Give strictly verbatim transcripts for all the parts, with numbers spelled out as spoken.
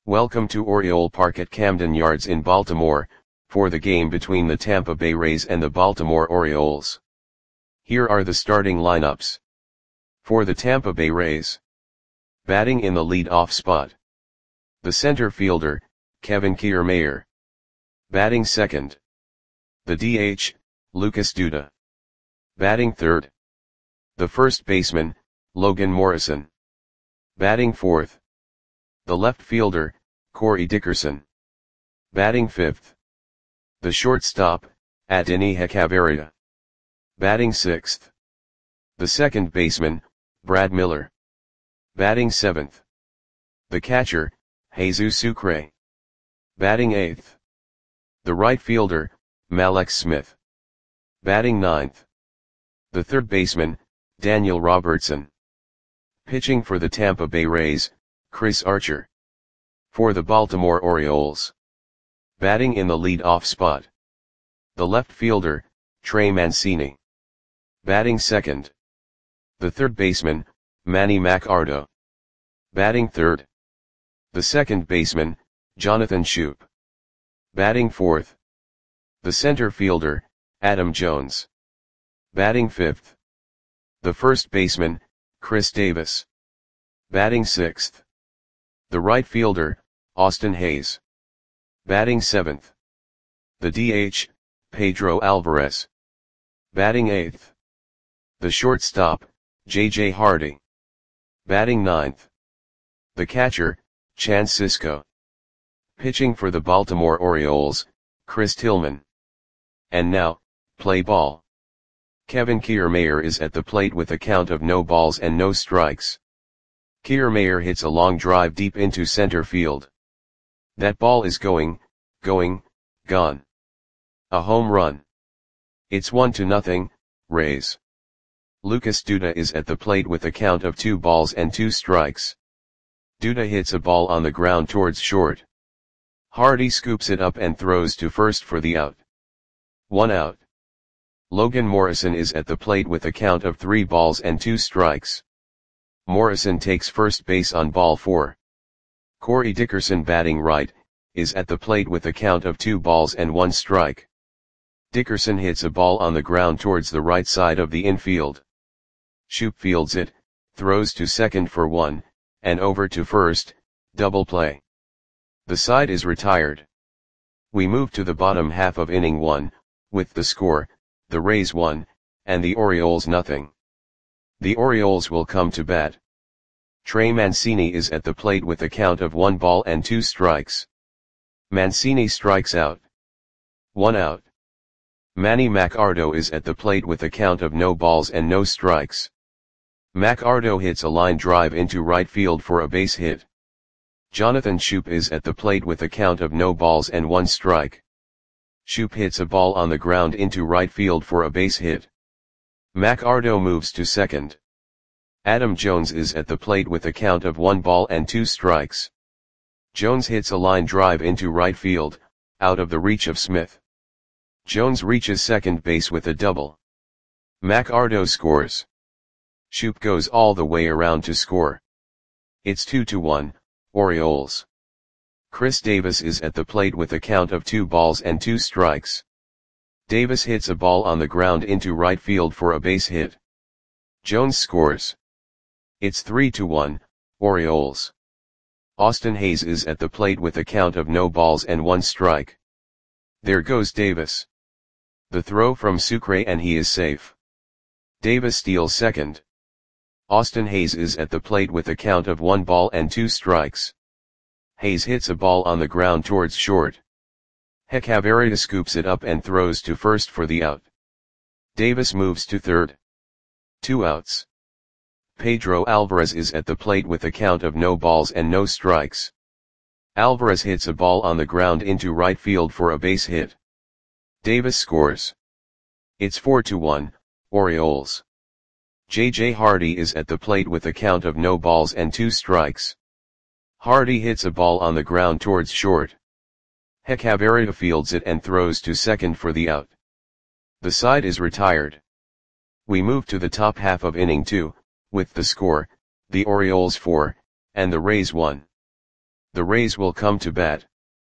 Welcome to Oriole Park at Camden Yards in Baltimore, for the game between the Tampa Bay Rays and the Baltimore Orioles. Here are the starting lineups. For the Tampa Bay Rays. Batting in the lead-off spot. The center fielder, Kevin Kiermaier. Batting second. The D H, Lucas Duda. Batting third. The first baseman, Logan Morrison. Batting fourth. The left fielder, Corey Dickerson. Batting fifth. The shortstop, Adeiny Hechavarria. Batting sixth. The second baseman, Brad Miller. Batting seventh. The catcher, Jesus Sucre. Batting eighth. The right fielder, Mallex Smith. Batting ninth. The third baseman, Daniel Robertson. Pitching for the Tampa Bay Rays, Chris Archer. For the Baltimore Orioles. Batting in the lead-off spot. The left fielder, Trey Mancini. Batting second. The third baseman, Manny Machado. Batting third. The second baseman, Jonathan Schoop. Batting fourth. The center fielder, Adam Jones. Batting fifth. The first baseman, Chris Davis. Batting sixth. The right fielder, Austin Hays. Batting seventh. The D H, Pedro Alvarez. Batting eighth. The shortstop, J J Hardy. Batting ninth. The catcher, Chance Sisco. Pitching for the Baltimore Orioles, Chris Tillman. And now, play ball. Kevin Kiermaier is at the plate with a count of no balls and no strikes. Kiermaier hits a long drive deep into center field. That ball is going, going, gone. A home run. It's one to nothing, Rays. Lucas Duda is at the plate with a count of two balls and two strikes. Duda hits a ball on the ground towards short. Hardy scoops it up and throws to first for the out. One out. Logan Morrison is at the plate with a count of three balls and two strikes. Morrison takes first base on ball four. Corey Dickerson, batting right, is at the plate with a count of two balls and one strike. Dickerson hits a ball on the ground towards the right side of the infield. Schoop fields it, throws to second for one, and over to first, double play. The side is retired. We move to the bottom half of inning one, with the score, the Rays one, and the Orioles nothing. The Orioles will come to bat. Trey Mancini is at the plate with a count of one ball and two strikes. Mancini strikes out. One out. Manny Machado is at the plate with a count of no balls and no strikes. Machado hits a line drive into right field for a base hit. Jonathan Schoop is at the plate with a count of no balls and one strike. Schoop hits a ball on the ground into right field for a base hit. Machado moves to second. Adam Jones is at the plate with a count of one ball and two strikes. Jones hits a line drive into right field, out of the reach of Smith. Jones reaches second base with a double. Machado scores. Schoop goes all the way around to score. It's two to one, Orioles. Chris Davis is at the plate with a count of two balls and two strikes. Davis hits a ball on the ground into right field for a base hit. Jones scores. It's three to one, Orioles. Austin Hays is at the plate with a count of no balls and one strike. There goes Davis. The throw from Sucre and he is safe. Davis steals second. Austin Hays is at the plate with a count of one ball and two strikes. Hays hits a ball on the ground towards short. Hechavarria scoops it up and throws to first for the out. Davis moves to third. Two outs. Pedro Alvarez is at the plate with a count of no balls and no strikes. Alvarez hits a ball on the ground into right field for a base hit. Davis scores. It's four to one, Orioles. J J Hardy is at the plate with a count of no balls and two strikes. Hardy hits a ball on the ground towards short. Hechavarria fields it and throws to second for the out. The side is retired. We move to the top half of inning two, with the score, the Orioles four, and the Rays one. The Rays will come to bat.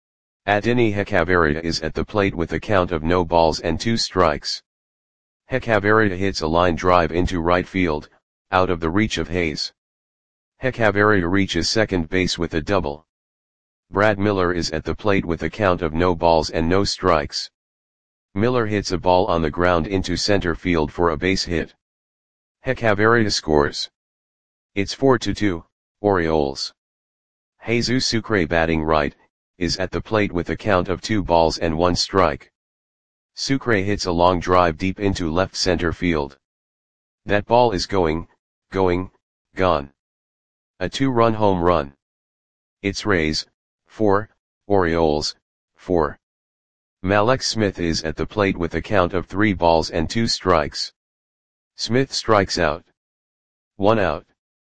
Adeiny Hechavarria is at the plate with a count of no balls and two strikes. Hechavarria hits a line drive into right field, out of the reach of Hayes. Hechavarria reaches second base with a double. Brad Miller is at the plate with a count of no balls and no strikes. Miller hits a ball on the ground into center field for a base hit. Hechavarria scores. It's four to two, Orioles. Jesus Sucre, batting right, is at the plate with a count of two balls and one strike. Sucre hits a long drive deep into left center field. That ball is going, going, gone. A two-run home run. It's Rays, four, Orioles, four. Mallex Smith is at the plate with a count of three balls and two strikes. Smith strikes out. One out.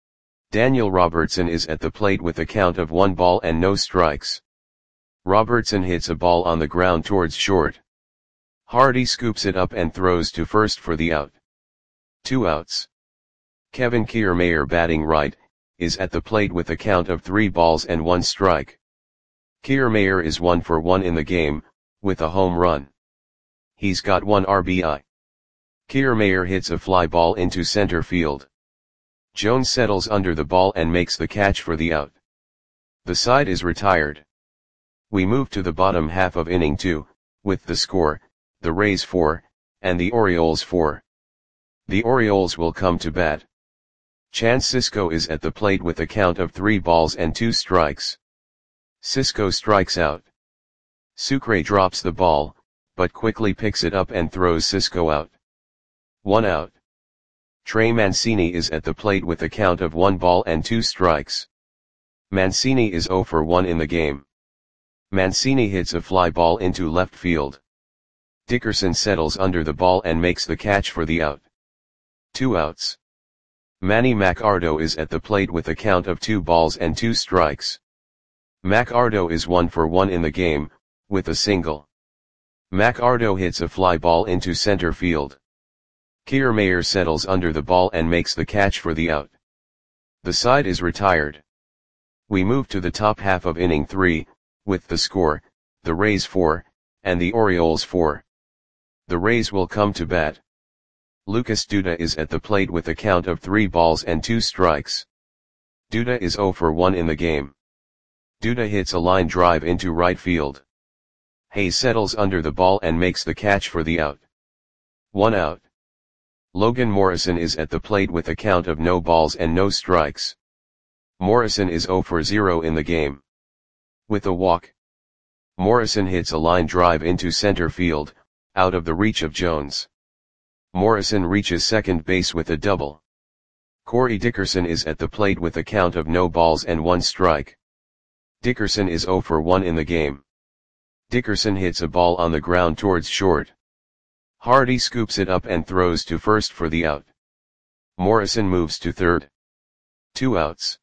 Daniel Robertson is at the plate with a count of one ball and no strikes. Robertson hits a ball on the ground towards short. Hardy scoops it up and throws to first for the out. Two outs. Kevin Kiermaier, batting right, is at the plate with a count of three balls and one strike. Kiermaier is one for one in the game, with a home run. He's got one R B I. Kiermaier hits a fly ball into center field. Jones settles under the ball and makes the catch for the out. The side is retired. We move to the bottom half of inning two, with the score, the Rays four, and the Orioles four. The Orioles will come to bat. Chance Sisco is at the plate with a count of three balls and two strikes. Sisco strikes out. Sucre drops the ball, but quickly picks it up and throws Sisco out. One out. Trey Mancini is at the plate with a count of one ball and two strikes. Mancini is zero for one in the game. Mancini hits a fly ball into left field. Dickerson settles under the ball and makes the catch for the out. Two outs. Manny Machado is at the plate with a count of two balls and two strikes. Machado is one for one in the game, with a single. Machado hits a fly ball into center field. Kiermaier settles under the ball and makes the catch for the out. The side is retired. We move to the top half of inning three, with the score, the Rays four, and the Orioles four. The Rays will come to bat. Lucas Duda is at the plate with a count of three balls and two strikes. Duda is zero for one in the game. Duda hits a line drive into right field. Hayes settles under the ball and makes the catch for the out. One out. Logan Morrison is at the plate with a count of no balls and no strikes. Morrison is zero for zero in the game. With a walk. Morrison hits a line drive into center field, out of the reach of Jones. Morrison reaches second base with a double. Corey Dickerson is at the plate with a count of no balls and one strike. Dickerson is zero for one in the game. Dickerson hits a ball on the ground towards short. Hardy scoops it up and throws to first for the out. Morrison moves to third. Two outs.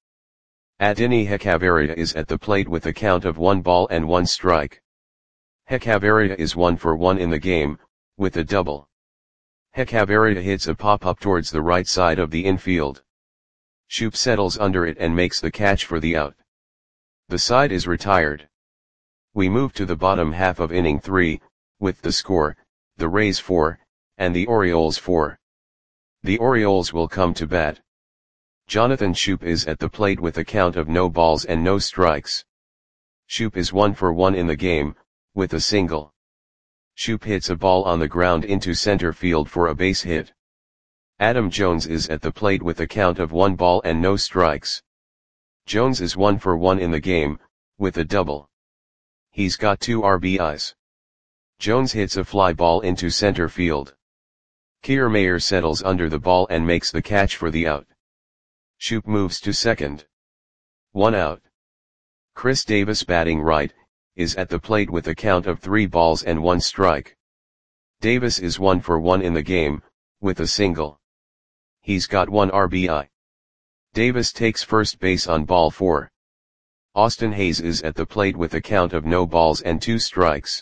Adeiny Hechavarria is at the plate with a count of one ball and one strike. Hechavarria is one for one in the game, with a double. Hechavarria hits a pop-up towards the right side of the infield. Shoop settles under it and makes the catch for the out. The side is retired. We move to the bottom half of inning three, with the score, the Rays four, and the Orioles four. The Orioles will come to bat. Jonathan Schoop is at the plate with a count of no balls and no strikes. Schoop is one for one in the game, with a single. Schoop hits a ball on the ground into center field for a base hit. Adam Jones is at the plate with a count of one ball and no strikes. Jones is one for one in the game, with a double. He's got two R B Is. Jones hits a fly ball into center field. Kiermaier settles under the ball and makes the catch for the out. Schoop moves to second. One out. Chris Davis, batting right, is at the plate with a count of three balls and one strike. Davis is one for one in the game, with a single. He's got one R B I. Davis takes first base on ball four. Austin Hayes is at the plate with a count of no balls and two strikes.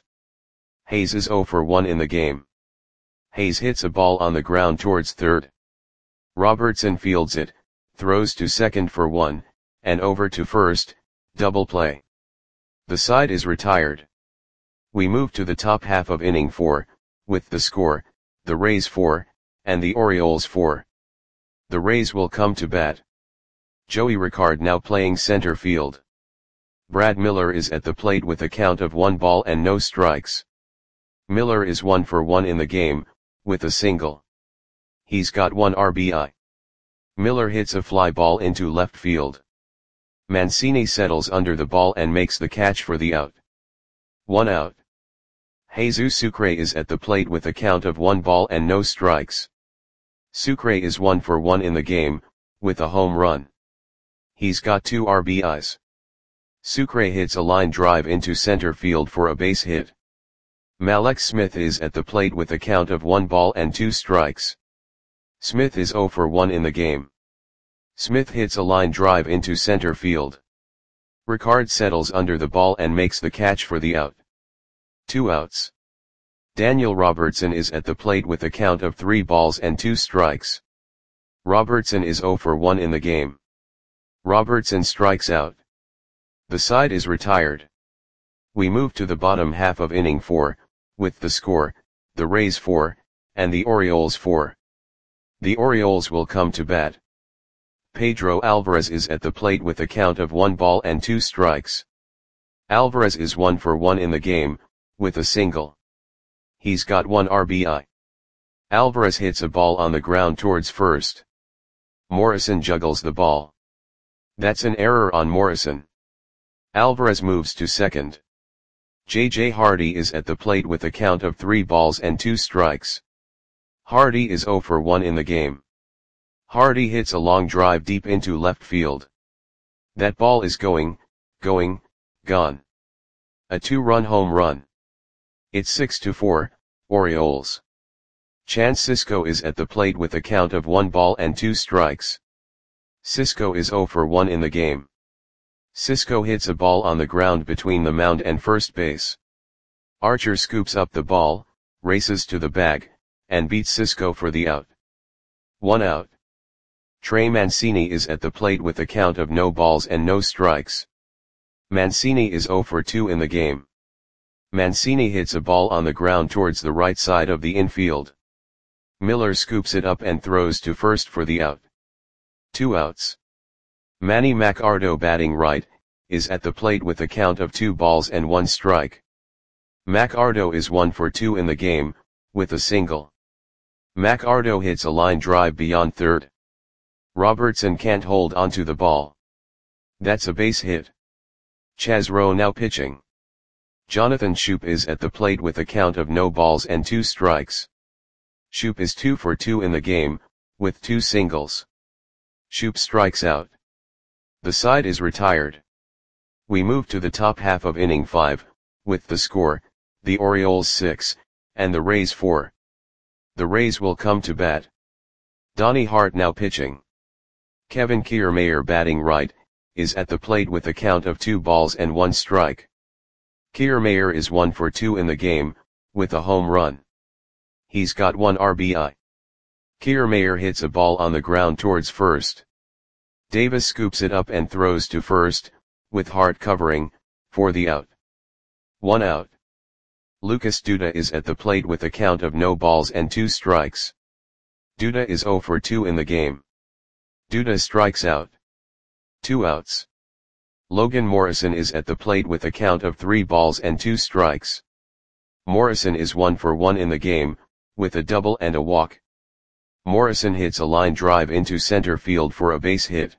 Hayes is zero for one in the game. Hayes hits a ball on the ground towards third. Robertson fields it, throws to second for one, and over to first, Double play. The side is retired. We move to the top half of inning four, with the score, the Rays four, and the Orioles four. The Rays will come to bat. Joey Ricard now playing center field. Brad Miller is at the plate with a count of one ball and no strikes. Miller is one for one in the game, with a single. He's got one R B I. Miller hits a fly ball into left field. Mancini settles under the ball and makes the catch for the out. One out. Jesus Sucre is at the plate with a count of one ball and no strikes. Sucre is one for one in the game, with a home run. He's got two R B Is. Sucre hits a line drive into center field for a base hit. Mallex Smith is at the plate with a count of one ball and two strikes. Smith is zero for one in the game. Smith hits a line drive into center field. Ricard settles under the ball and makes the catch for the out. Two outs. Daniel Robertson is at the plate with a count of three balls and two strikes. Robertson is zero for one in the game. Robertson strikes out. The side is retired. We move to the bottom half of inning four, with the score, the Rays four, and the Orioles four. The Orioles will come to bat. Pedro Alvarez is at the plate with a count of one ball and two strikes. Alvarez is one for one in the game, with a single. He's got one R B I. Alvarez hits a ball on the ground towards first. Morrison juggles the ball. That's an error on Morrison. Alvarez moves to second. J J Hardy is at the plate with a count of three balls and two strikes. Hardy is zero for one in the game. Hardy hits a long drive deep into left field. That ball is going, going, gone. A two-run home run. It's six to four, Orioles. Chance Sisco is at the plate with a count of one ball and two strikes. Sisco is zero for one in the game. Sisco hits a ball on the ground between the mound and first base. Archer scoops up the ball, races to the bag, and beats Sisco for the out. One out. Trey Mancini is at the plate with a count of no balls and no strikes. Mancini is zero for two in the game. Mancini hits a ball on the ground towards the right side of the infield. Miller scoops it up and throws to first for the out. Two outs. Manny Machado batting right, is at the plate with a count of two balls and one strike. Machado is one for two in the game, with a single. Machado hits a line drive beyond third. Robertson can't hold onto the ball. That's a base hit. Chaz Rowe now pitching. Jonathan Schoop is at the plate with a count of no balls and two strikes. Schoop is two for two in the game, with two singles. Schoop strikes out. The side is retired. We move to the top half of inning five, with the score, the Orioles six, and the Rays four. The Rays will come to bat. Donnie Hart now pitching. Kevin Kiermaier batting right, is at the plate with a count of two balls and one strike. Kiermaier is one for two in the game, with a home run. He's got one R B I. Kiermaier hits a ball on the ground towards first. Davis scoops it up and throws to first, with Hart covering, for the out. One out. Lucas Duda is at the plate with a count of no balls and two strikes. Duda is zero for two in the game. Duda strikes out. Two outs. Logan Morrison is at the plate with a count of three balls and two strikes. Morrison is one for one in the game, with a double and a walk. Morrison hits a line drive into center field for a base hit.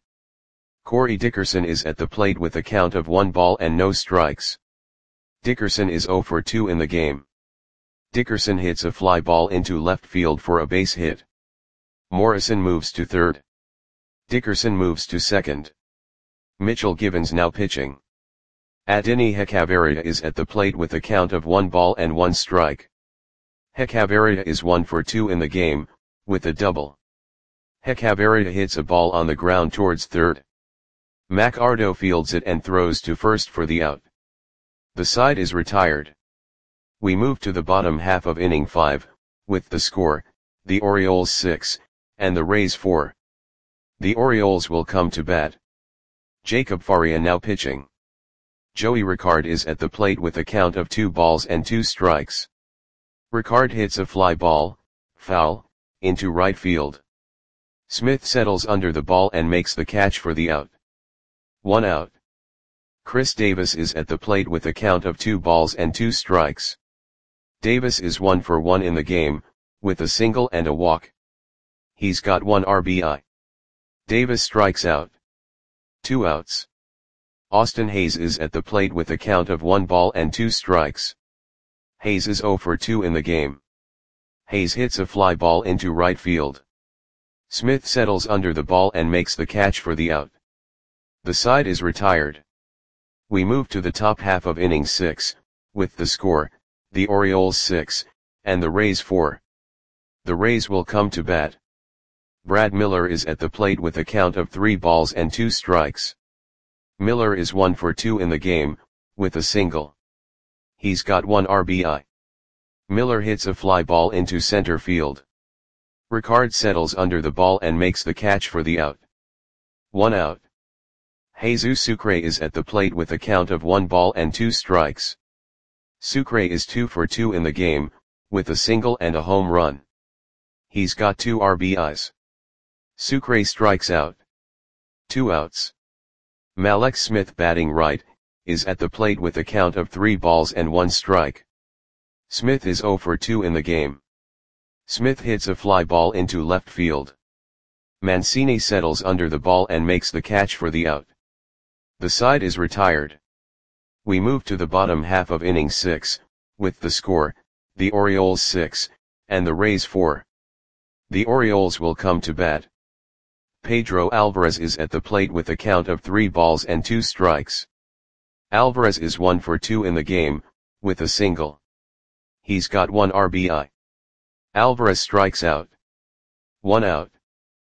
Corey Dickerson is at the plate with a count of one ball and no strikes. Dickerson is zero for two in the game. Dickerson hits a fly ball into left field for a base hit. Morrison moves to third. Dickerson moves to second. Mitchell Givens now pitching. Adeiny Hechavarria is at the plate with a count of one ball and one strike. Hechavarria is one for two in the game, with a double. Hechavarria hits a ball on the ground towards third. Machado fields it and throws to first for the out. The side is retired. We move to the bottom half of inning five, with the score, the Orioles six, and the Rays four. The Orioles will come to bat. Jacob Faria now pitching. Joey Ricard is at the plate with a count of two balls and two strikes. Ricard hits a fly ball, foul, into right field. Smith settles under the ball and makes the catch for the out. One out. Chris Davis is at the plate with a count of two balls and two strikes. Davis is one for one in the game, with a single and a walk. He's got one R B I. Davis strikes out. Two outs. Austin Hayes is at the plate with a count of one ball and two strikes. Hayes is zero for two in the game. Hayes hits a fly ball into right field. Smith settles under the ball and makes the catch for the out. The side is retired. We move to the top half of inning six, with the score, the Orioles six, and the Rays four. The Rays will come to bat. Brad Miller is at the plate with a count of three balls and two strikes. Miller is one for two in the game, with a single. He's got one R B I. Miller hits a fly ball into center field. Ricard settles under the ball and makes the catch for the out. One out. Jesus Sucre is at the plate with a count of one ball and two strikes. Sucre is two for two in the game, with a single and a home run. He's got two R B Is. Sucre strikes out. Two outs. Mallex Smith, batting right, is at the plate with a count of three balls and one strike. Smith is zero for two in the game. Smith hits a fly ball into left field. Mancini settles under the ball and makes the catch for the out. The side is retired. We move to the bottom half of inning six, with the score, the Orioles six, and the Rays four. The Orioles will come to bat. Pedro Alvarez is at the plate with a count of three balls and two strikes. Alvarez is one for two in the game, with a single. He's got one R B I. Alvarez strikes out. One out.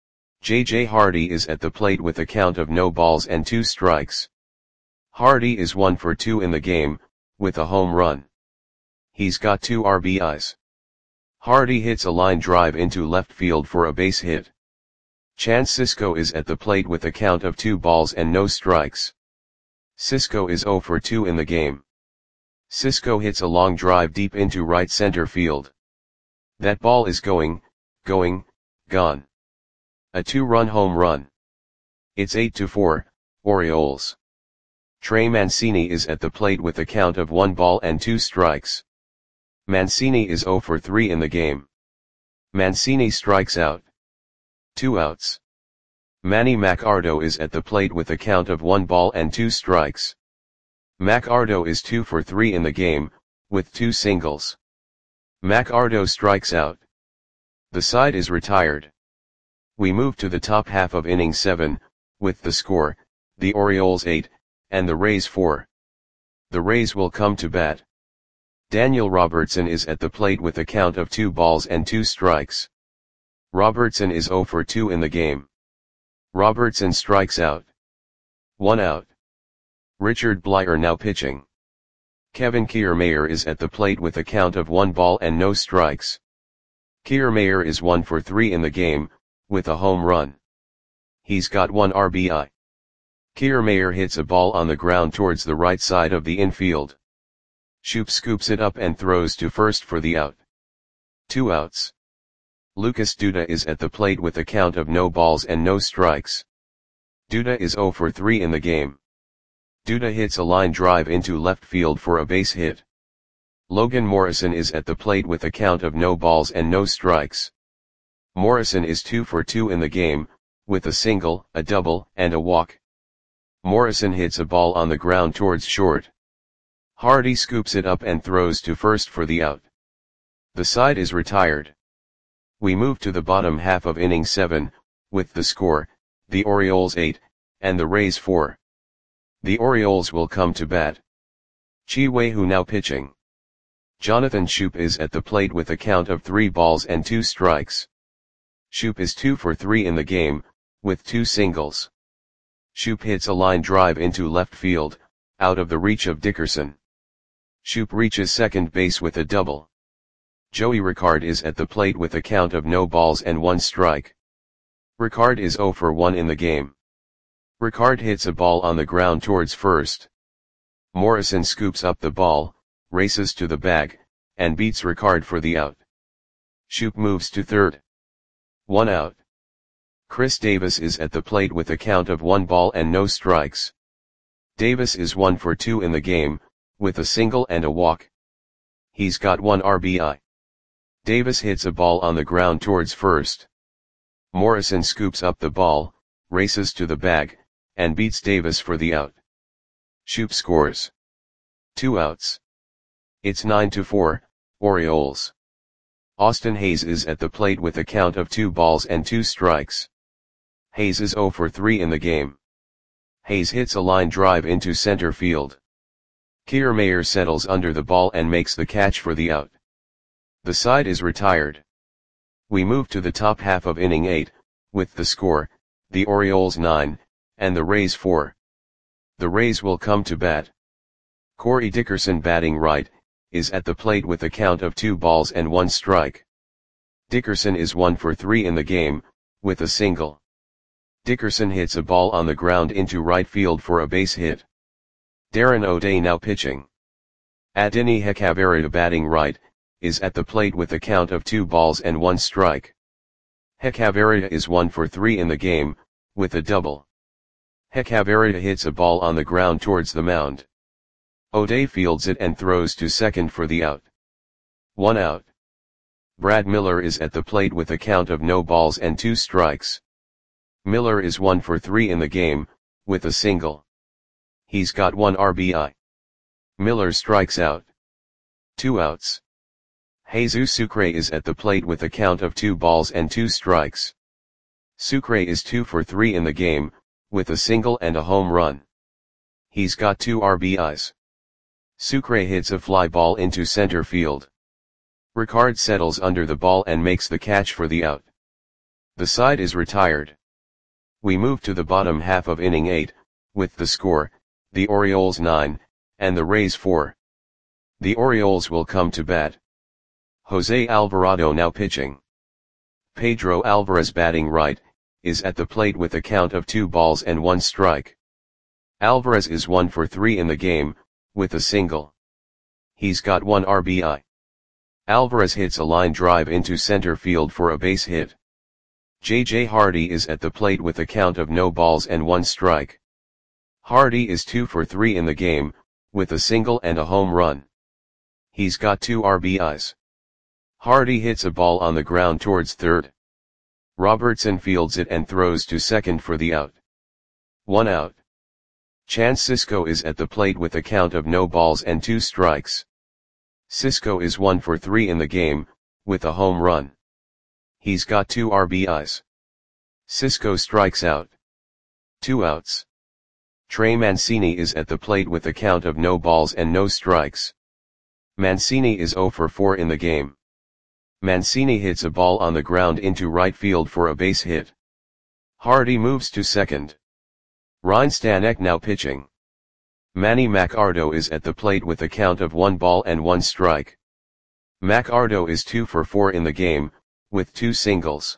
J J Hardy is at the plate with a count of no balls and two strikes. Hardy is one for two in the game, with a home run. He's got two R B Is. Hardy hits a line drive into left field for a base hit. Chance Sisco is at the plate with a count of two balls and no strikes. Sisco is zero for two in the game. Sisco hits a long drive deep into right center field. That ball is going, going, gone. A two-run home run. It's eight to four, Orioles. Trey Mancini is at the plate with a count of one ball and two strikes. Mancini is zero for three in the game. Mancini strikes out. Two outs. Manny Machado is at the plate with a count of one ball and two strikes. Machado is two for three in the game, with two singles. Machado strikes out. The side is retired. We move to the top half of inning seven, with the score, the Orioles eight, and the Rays four. The Rays will come to bat. Daniel Robertson is at the plate with a count of two balls and two strikes. Robertson is zero for two in the game. Robertson strikes out. One out. Richard Bleier now pitching. Kevin Kiermaier is at the plate with a count of one ball and no strikes. Kiermaier is one for three in the game, with a home run. He's got one R B I. Kiermaier hits a ball on the ground towards the right side of the infield. Shoop scoops it up and throws to first for the out. Two outs. Lucas Duda is at the plate with a count of no balls and no strikes. Duda is zero for three in the game. Duda hits a line drive into left field for a base hit. Logan Morrison is at the plate with a count of no balls and no strikes. Morrison is two for two in the game, with a single, a double, and a walk. Morrison hits a ball on the ground towards short. Hardy scoops it up and throws to first for the out. The side is retired. We move to the bottom half of inning seven, with the score, the Orioles eight, and the Rays four. The Orioles will come to bat. Chi Wei-Hu now pitching. Jonathan Schoop is at the plate with a count of three balls and two strikes. Schoop is two for three in the game, with two singles. Schoop hits a line drive into left field, out of the reach of Dickerson. Schoop reaches second base with a double. Joey Ricard is at the plate with a count of no balls and one strike. Ricard is zero for one in the game. Ricard hits a ball on the ground towards first. Morrison scoops up the ball, races to the bag, and beats Ricard for the out. Shoop moves to third. One out. Chris Davis is at the plate with a count of one ball and no strikes. Davis is one for two in the game, with a single and a walk. He's got one R B I. Davis hits a ball on the ground towards first. Morrison scoops up the ball, races to the bag, and beats Davis for the out. Shoop scores. Two outs. It's nine to four, Orioles. Austin Hays is at the plate with a count of two balls and two strikes. Hays is zero for three in the game. Hays hits a line drive into center field. Kiermaier settles under the ball and makes the catch for the out. The side is retired. We move to the top half of inning eight, with the score, the Orioles nine, and the Rays four. The Rays will come to bat. Corey Dickerson, batting right, is at the plate with a count of two balls and one strike. Dickerson is one for three in the game, with a single. Dickerson hits a ball on the ground into right field for a base hit. Darren O'Day now pitching. Adeiny Hechavarria, batting right, is at the plate with a count of two balls and one strike. Hechavarria is one for three in the game, with a double. Hechavarria hits a ball on the ground towards the mound. O'Day fields it and throws to second for the out. One out. Brad Miller is at the plate with a count of no balls and two strikes. Miller is one for three in the game, with a single. He's got one R B I. Miller strikes out. Two outs. Jesus Sucre is at the plate with a count of two balls and two strikes. Sucre is two for three in the game, with a single and a home run. He's got two R B Is. Sucre hits a fly ball into center field. Ricard settles under the ball and makes the catch for the out. The side is retired. We move to the bottom half of inning eight, with the score, the Orioles nine, and the Rays four. The Orioles will come to bat. Jose Alvarado now pitching. Pedro Alvarez, batting right, is at the plate with a count of two balls and one strike. Alvarez is one for three in the game, with a single. He's got one R B I. Alvarez hits a line drive into center field for a base hit. J J Hardy is at the plate with a count of no balls and one strike. Hardy is two for three in the game, with a single and a home run. He's got two R B Is. Hardy hits a ball on the ground towards third. Robertson fields it and throws to second for the out. One out. Chance Sisco is at the plate with a count of no balls and two strikes. Sisco is one for three in the game, with a home run. He's got two R B Is. Sisco strikes out. Two outs. Trey Mancini is at the plate with a count of no balls and no strikes. Mancini is zero for four in the game. Mancini hits a ball on the ground into right field for a base hit. Hardy moves to second. Ryan Stanek now pitching. Manny Macardo is at the plate with a count of one ball and one strike. Macardo is two for four in the game, with two singles.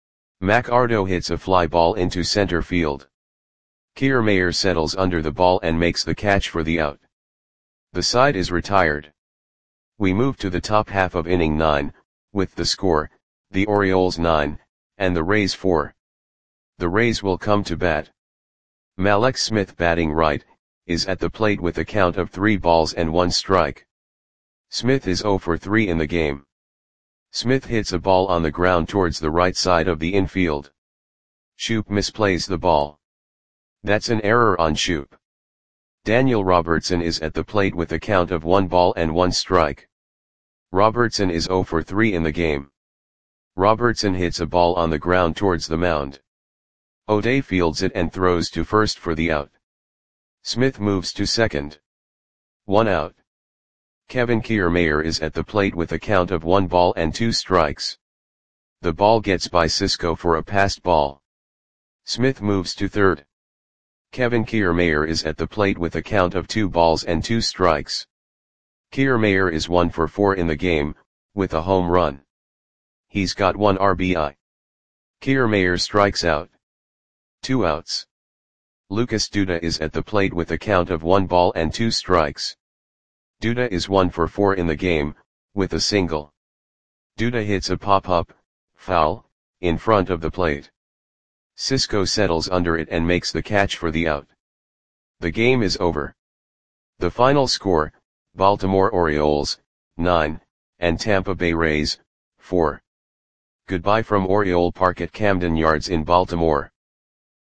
Macardo hits a fly ball into center field. Kiermaier settles under the ball and makes the catch for the out. The side is retired. We move to the top half of inning nine, with the score, the Orioles nine, and the Rays four. The Rays will come to bat. Mallex Smith, batting right, is at the plate with a count of three balls and one strike. Smith is zero for three in the game. Smith hits a ball on the ground towards the right side of the infield. Shoop misplays the ball. That's an error on Shoop. Daniel Robertson is at the plate with a count of one ball and one strike. Robertson is zero for three in the game. Robertson hits a ball on the ground towards the mound. O'Day fields it and throws to first for the out. Smith moves to second. One out. Kevin Kiermaier is at the plate with a count of one ball and two strikes. The ball gets by Sisco for a passed ball. Smith moves to third. Kevin Kiermaier is at the plate with a count of two balls and two strikes. Kiermaier is one for four in the game, with a home run. He's got one R B I. Kiermaier strikes out. Two outs. Lucas Duda is at the plate with a count of one ball and two strikes. Duda is one for four in the game, with a single. Duda hits a pop-up, foul, in front of the plate. Cisco settles under it and makes the catch for the out. The game is over. The final score, Baltimore Orioles, nine, and Tampa Bay Rays, four. Goodbye from Oriole Park at Camden Yards in Baltimore.